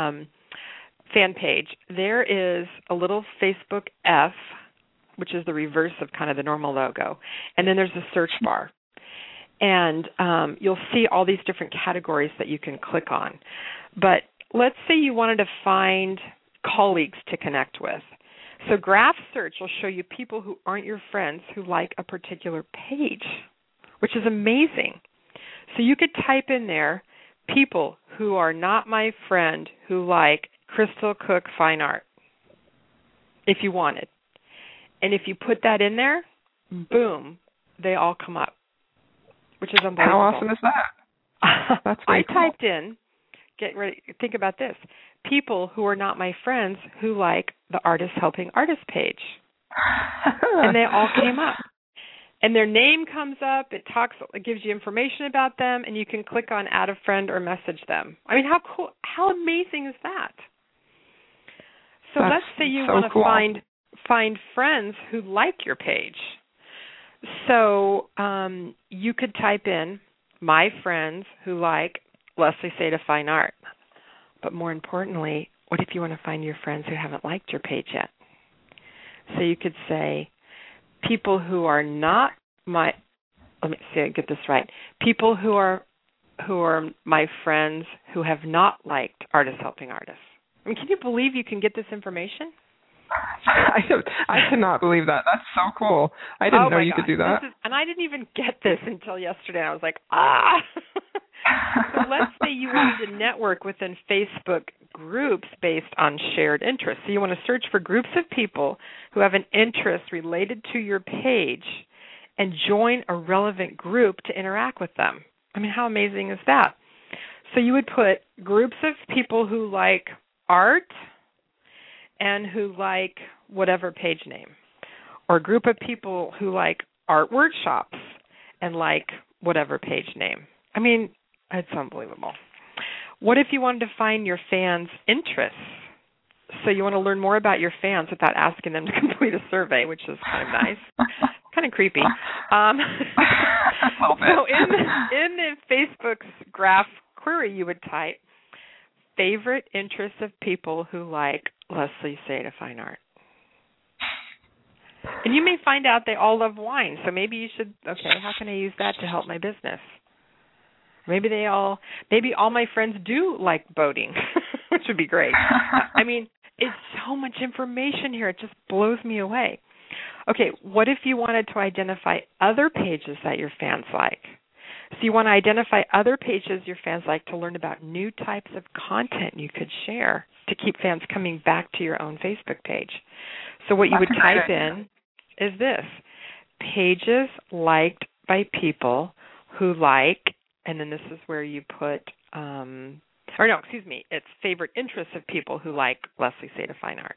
fan page. There is a little Facebook F, which is the reverse of kind of the normal logo. And then there's a search bar. And you'll see all these different categories that you can click on. But let's say you wanted to find colleagues to connect with. So Graph Search will show you people who aren't your friends who like a particular page, which is amazing. So you could type in there, people who are not my friend who like Crystal Cook Fine Art, if you wanted. And if you put that in there, boom, they all come up, which is unbelievable.
How awesome is that? That's very cool.
typed in, get ready, think about this, people who are not my friends who like the Artist Helping Artists page. And they all came up. And their name comes up, it gives you information about them, and you can click on add a friend or message them. I mean, how cool, how amazing is that? So let's say you want to find friends who like your page. So you could type in my friends who like Leslie Seda Fine Art. But more importantly, what if you want to find your friends who haven't liked your page yet? So you could say, people who are not let me see, I get this right. People who are my friends who have not liked Artists Helping Artists. I mean, can you believe you can get this information?
I cannot believe that. That's so cool. I didn't know you could do that.
And I didn't even get this until yesterday. I was like, ah! So let's say you wanted to network within Facebook groups based on shared interests. So you want to search for groups of people who have an interest related to your page and join a relevant group to interact with them. I mean, how amazing is that? So you would put groups of people who like art and who like whatever page name, or a group of people who like art workshops and like whatever page name. I mean, it's unbelievable. What if you wanted to find your fans' interests? So you want to learn more about your fans without asking them to complete a survey, which is kind of nice, kind of creepy. So in the Facebook's graph query, you would type favorite interests of people who like Leslie Seda Fine Art. And you may find out they all love wine, so maybe you should, okay, how can I use that to help my business? Maybe all my friends do like boating, which would be great. I mean, it's so much information here. It just blows me away. Okay, what if you wanted to identify other pages that your fans like? So you want to identify other pages your fans like to learn about new types of content you could share to keep fans coming back to your own Facebook page. So what you would type in is this: pages liked by people who like, and then this is where you put, it's favorite interests of people who like Leslie Seda Fine Art.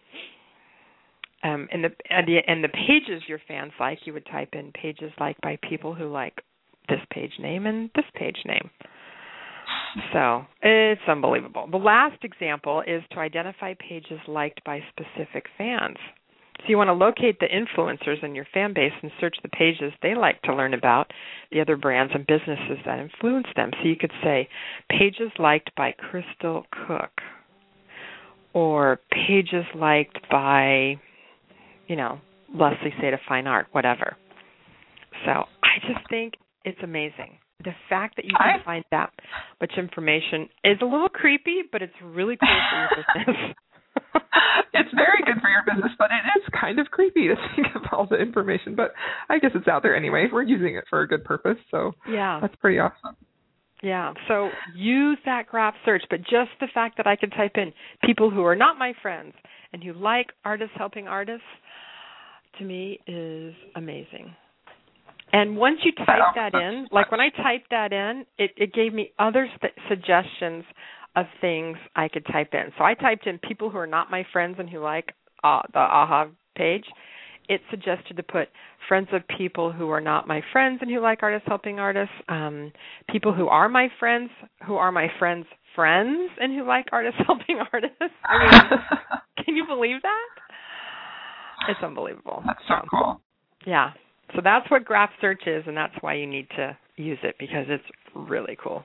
And the pages your fans like, you would type in pages liked by people who like this page name and this page name. So it's unbelievable. The last example is to identify pages liked by specific fans. So you want to locate the influencers in your fan base and search the pages they like to learn about, the other brands and businesses that influence them. So you could say pages liked by Crystal Cook, or pages liked by, Leslie Seda Fine Art, whatever. So I just think it's amazing. The fact that you can find that much information is a little creepy, but it's really cool for your business.
It's very good for your business, but it is kind of creepy to think of all the information. But I guess it's out there anyway. We're using it for a good purpose, so that's pretty awesome.
Yeah, so use that graph search, but just the fact that I can type in people who are not my friends and who like artists helping artists, to me, is amazing. And once you type that in, like when I typed that in, it gave me other suggestions of things I could type in. So I typed in people who are not my friends and who like the AHA page. It suggested to put friends of people who are not my friends and who like artists helping artists, people who are my friends friends and who like artists helping artists. I mean, can you believe that? It's unbelievable.
That's so cool.
Yeah. So that's what graph search is, and that's why you need to use it, because it's really cool.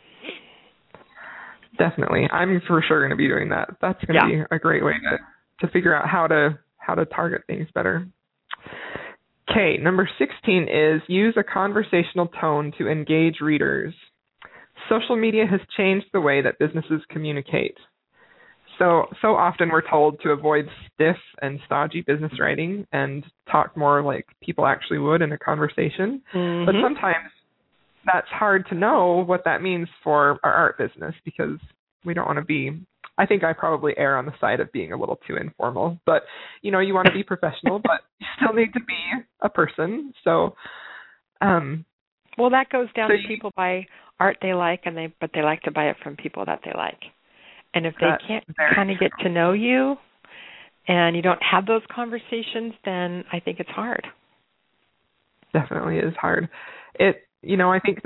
Definitely. I'm for sure going to be doing that. That's going to be a great way to figure out how to target things better. Okay, number 16 is use a conversational tone to engage readers. Social media has changed the way that businesses communicate. So often we're told to avoid stiff and stodgy business writing and talk more like people actually would in a conversation. Mm-hmm. But sometimes that's hard to know what that means for our art business, because we don't want to be, I think I probably err on the side of being a little too informal. But, you want to be professional, but you still need to be a person. So,
well, that goes down to people buy art they like, but they like to buy it from people that they like. And if they can't kind of get to know you and you don't have those conversations, then I think it's hard.
Definitely is hard. I think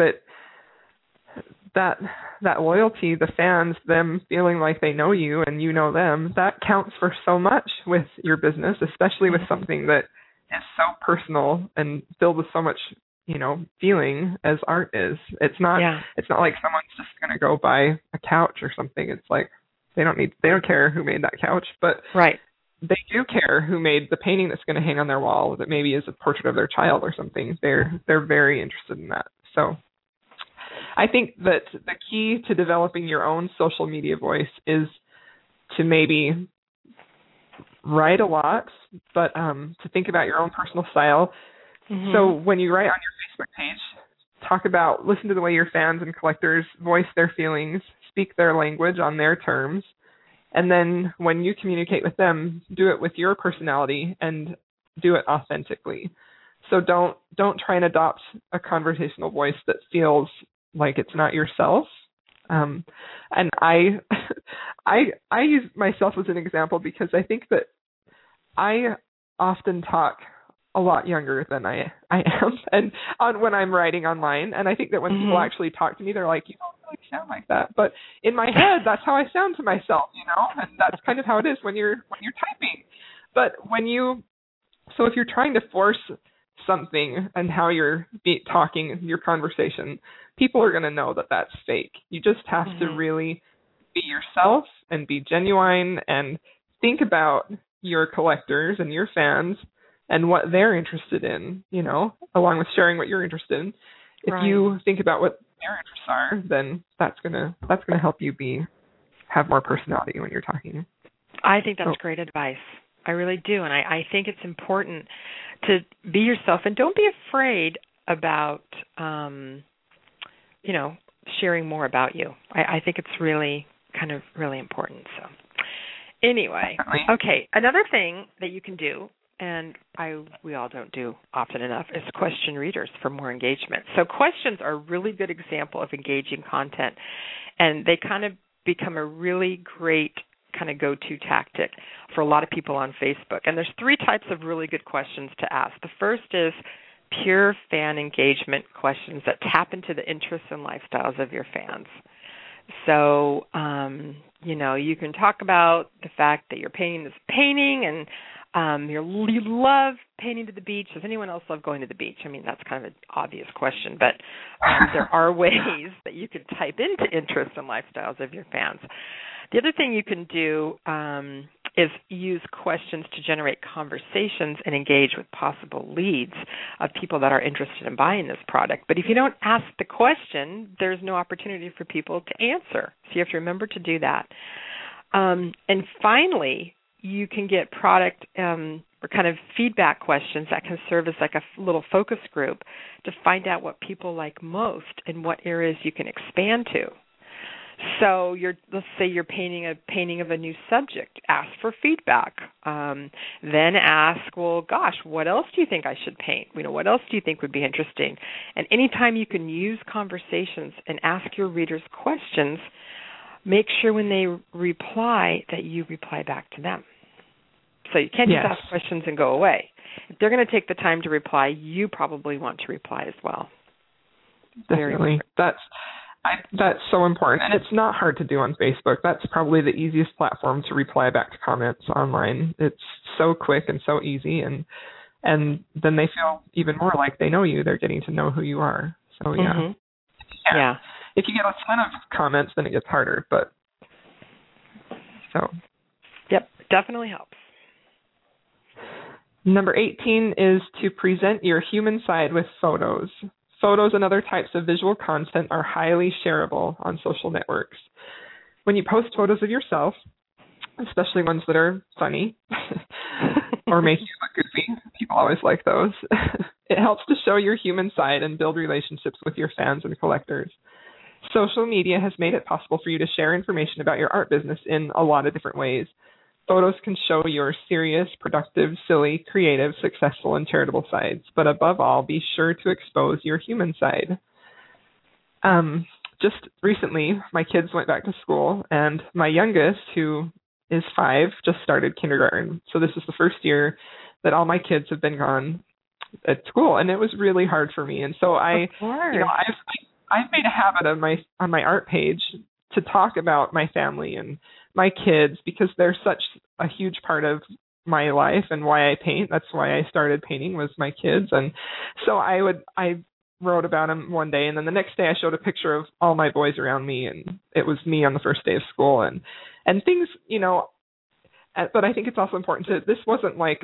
that loyalty, the fans, them feeling like they know you and you know them, that counts for so much with your business, especially with something that is so personal and filled with so much, feeling as art is. It's not like someone's just going to go buy a couch or something. It's like they don't care who made that couch, but they do care who made the painting that's going to hang on their wall that maybe is a portrait of their child or something. They're very interested in that. So I think that the key to developing your own social media voice is to maybe write a lot, but to think about your own personal style. Mm-hmm. So when you write on your Facebook page, listen to the way your fans and collectors voice their feelings, speak their language on their terms, and then when you communicate with them, do it with your personality and do it authentically. So don't try and adopt a conversational voice that feels like it's not yourself. And I use myself as an example because I think that I often talk a lot younger than I am, and when I'm writing online. And I think that when people actually talk to me, they're like, you don't really sound like that. But in my head, that's how I sound to myself, and that's kind of how it is when you're typing. But so if you're trying to force something and how you're talking, your conversation, people are going to know that that's fake. You just have to really be yourself and be genuine and think about your collectors and your fans and what they're interested in, along with sharing what you're interested in. If you think about what their interests are, then that's gonna help you have more personality when you're talking.
I think that's great advice. I really do, and I think it's important to be yourself, and don't be afraid about sharing more about you. I think it's really kind of really important. So anyway, okay, another thing that you can do, and we all don't do often enough, is question readers for more engagement. So questions are a really good example of engaging content, and they kind of become a really great kind of go-to tactic for a lot of people on Facebook. And there's 3 types of really good questions to ask. The first is pure fan engagement questions that tap into the interests and lifestyles of your fans. So, you can talk about the fact that you're painting this painting and you love painting to the beach. Does anyone else love going to the beach? I mean, that's kind of an obvious question, but there are ways that you can type into interests and lifestyles of your fans. The other thing you can do is use questions to generate conversations and engage with possible leads of people that are interested in buying this product. But if you don't ask the question, there's no opportunity for people to answer. So you have to remember to do that. And finally, you can get product or kind of feedback questions that can serve as like a little focus group to find out what people like most and what areas you can expand to. So let's say you're painting a painting of a new subject. Ask for feedback. Then ask, well, gosh, what else do you think I should paint? What else do you think would be interesting? And anytime you can use conversations and ask your readers questions, make sure when they reply that you reply back to them. So you can't just ask questions and go away. If they're going to take the time to reply, you probably want to reply as well.
Definitely. That's so important. And it's not hard to do on Facebook. That's probably the easiest platform to reply back to comments online. It's so quick and so easy, and then they feel even more like they know you. They're getting to know who you are. So yeah. If you get a ton of comments, then it gets harder. But
yep, definitely helps.
Number 18 is to present your human side with photos. Photos and other types of visual content are highly shareable on social networks. When you post photos of yourself, especially ones that are funny or make you look goofy, people always like those, it helps to show your human side and build relationships with your fans and collectors. Social media has made it possible for you to share information about your art business in a lot of different ways. Photos can show your serious, productive, silly, creative, successful, and charitable sides. But above all, be sure to expose your human side. Just recently, my kids went back to school, and my youngest, who is 5, just started kindergarten. So this is the first year that all my kids have been gone at school, and it was really hard for me. And so I've made a habit of on my art page to talk about my family and my kids, because they're such a huge part of my life and why I paint. That's why I started painting, was my kids. And so I wrote about them one day, and then the next day I showed a picture of all my boys around me, and it was me on the first day of school and things, but I think it's also important this wasn't like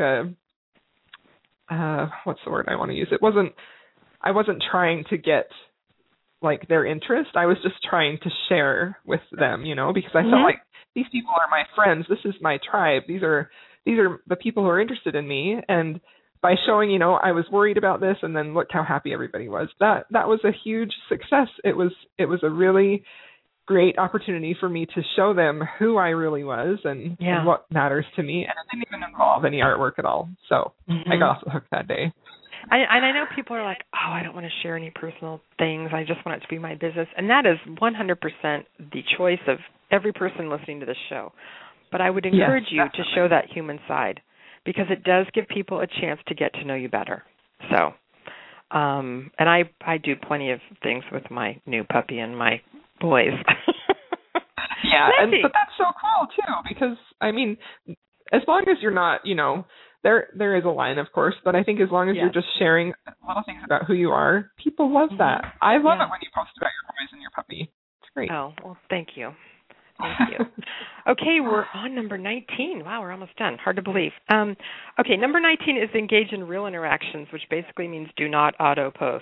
what's the word I want to use? I wasn't trying to get like their interest. I was just trying to share with them, because I felt like these people are my friends. This is my tribe. These are the people who are interested in me. And by showing, I was worried about this, and then look how happy everybody was. That was a huge success. It was a really great opportunity for me to show them who I really was and what matters to me. And it didn't even involve any artwork at all. So I got off the hook that day.
I know people are like, oh, I don't want to share any personal things. I just want it to be my business. And that is 100% the choice of every person listening to this show. But I would encourage you to show that human side, because it does give people a chance to get to know you better. So, and I do plenty of things with my new puppy and my boys.
But that's so cool, too, because, I mean, as long as you're not, there is a line, of course, but I think as long as you're just sharing little things about who you are, people love that. I love it when you post about your boys and your puppy. It's great.
Oh, well, thank you. Thank you. Okay, we're on number 19. Wow, we're almost done. Hard to believe. Okay, number 19 is engage in real interactions, which basically means do not auto-post.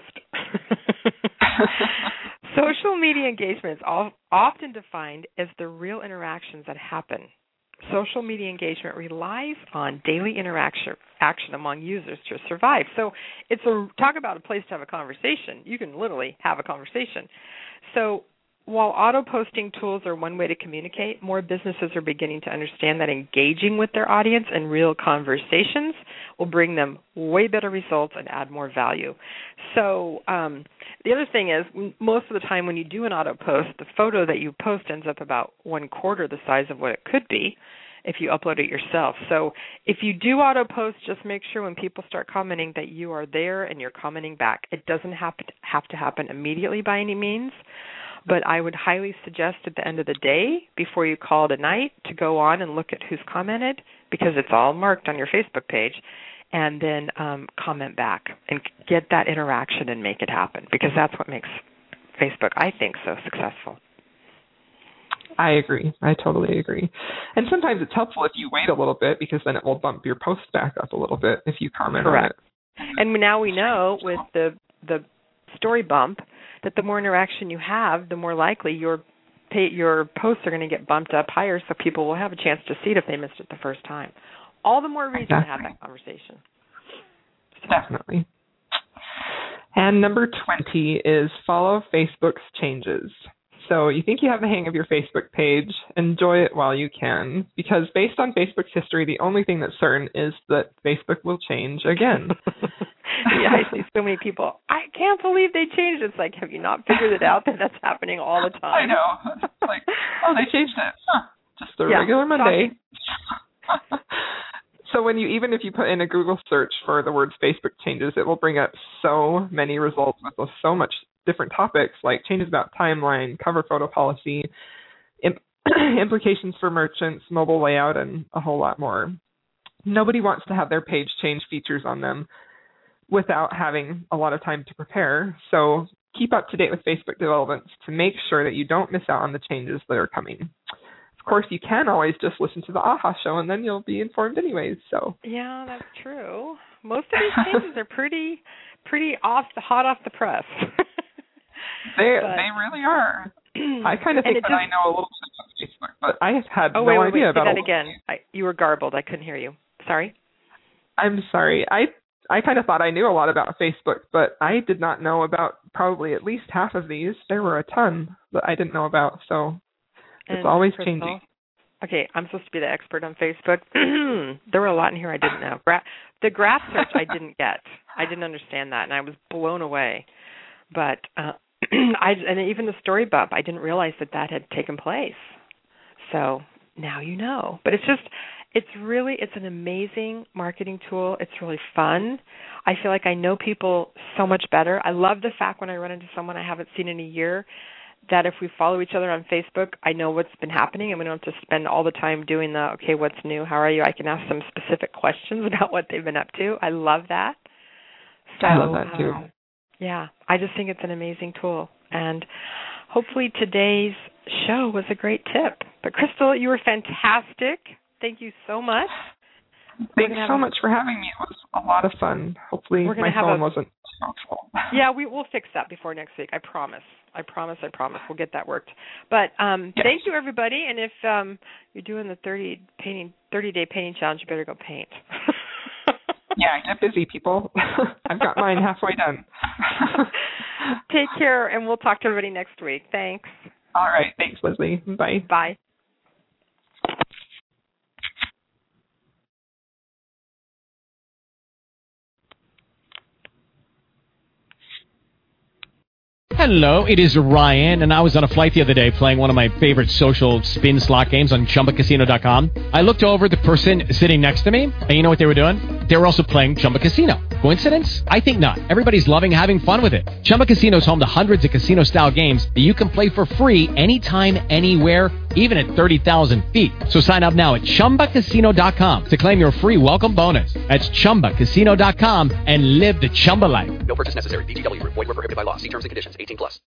Social media engagement is often defined as the real interactions that happen. Social media engagement relies on daily action among users to survive. So it's talk about a place to have a conversation. You can literally have a conversation. So while auto-posting tools are one way to communicate, more businesses are beginning to understand that engaging with their audience in real conversations will bring them way better results and add more value. So the other thing is, most of the time when you do an auto-post, the photo that you post ends up about 1/4 the size of what it could be if you upload it yourself. So if you do auto-post, just make sure when people start commenting that you are there and you're commenting back. It doesn't have to happen immediately by any means. But I would highly suggest at the end of the day, before you call it a night, to go on and look at who's commented, because it's all marked on your Facebook page, and then comment back and get that interaction and make it happen, because that's what makes Facebook, I think, so successful.
I agree. I totally agree. And sometimes it's helpful if you wait a little bit, because then it will bump your post back up a little bit if you comment on it.
And now we know with the story bump that the more interaction you have, the more likely your posts are going to get bumped up higher, so people will have a chance to see it if they missed it the first time. All the more reason to have that conversation.
Definitely. And number 20 is follow Facebook's changes. So you think you have the hang of your Facebook page, enjoy it while you can, because based on Facebook's history, the only thing that's certain is that Facebook will change again.
Yeah, I see so many people, I can't believe they changed it. It's like, have you not figured it out that that's happening all the time?
I know. It's like, oh, they changed it. Huh. Just a regular Monday. So even if you put in a Google search for the words Facebook changes, it will bring up so many results with so much different topics, like changes about timeline, cover photo policy, implications for merchants, mobile layout, and a whole lot more. Nobody wants to have their page change features on them without having a lot of time to prepare. So keep up to date with Facebook developments to make sure that you don't miss out on the changes that are coming. Of course, you can always just listen to the AHA show, and then you'll be informed anyways. So
yeah, that's true. Most of these changes are pretty hot off the press.
They really are. I kind of think that I know a little bit about Facebook, but I had no idea about it.
Say that again. You were garbled. I couldn't hear you. Sorry.
I'm sorry. I kind of thought I knew a lot about Facebook, but I did not know about probably at least half of these. There were a ton that I didn't know about, so it's always changing.
Okay, I'm supposed to be the expert on Facebook. There were a lot in here I didn't know. The graph search I didn't get. I didn't understand that, and I was blown away. But and even the story bump, I didn't realize that had taken place. So now you know. But it's an amazing marketing tool. It's really fun. I feel like I know people so much better. I love the fact when I run into someone I haven't seen in a year, that if we follow each other on Facebook, I know what's been happening, and we don't have to spend all the time doing okay, what's new, how are you? I can ask them specific questions about what they've been up to. I love that. So,
I love that too.
Yeah, I just think it's an amazing tool. And hopefully today's show was a great tip. But Crystal, you were fantastic. Thank you so much.
Thanks so much for having me. It was a lot of fun. Hopefully my phone wasn't full.
Yeah, we'll fix that before next week. I promise. We'll get that worked. But Thank you, everybody. And if you're doing the 30-day painting challenge, you better go paint.
Yeah, get busy, people. I've got mine halfway done.
Take care, and we'll talk to everybody next week. Thanks.
All right. Thanks, Leslie. Bye.
Bye.
Hello, it is Ryan, and I was on a flight the other day playing one of my favorite social spin slot games on ChumbaCasino.com. I looked over the person sitting next to me, and you know what they were doing? They were also playing Chumba Casino. Coincidence? I think not. Everybody's loving having fun with it. Chumba Casino is home to hundreds of casino-style games that you can play for free anytime, anywhere, even at 30,000 feet. So sign up now at ChumbaCasino.com to claim your free welcome bonus. That's ChumbaCasino.com and live the Chumba life.
No purchase necessary. VGW. Void where prohibited by law. See terms and conditions. 18+.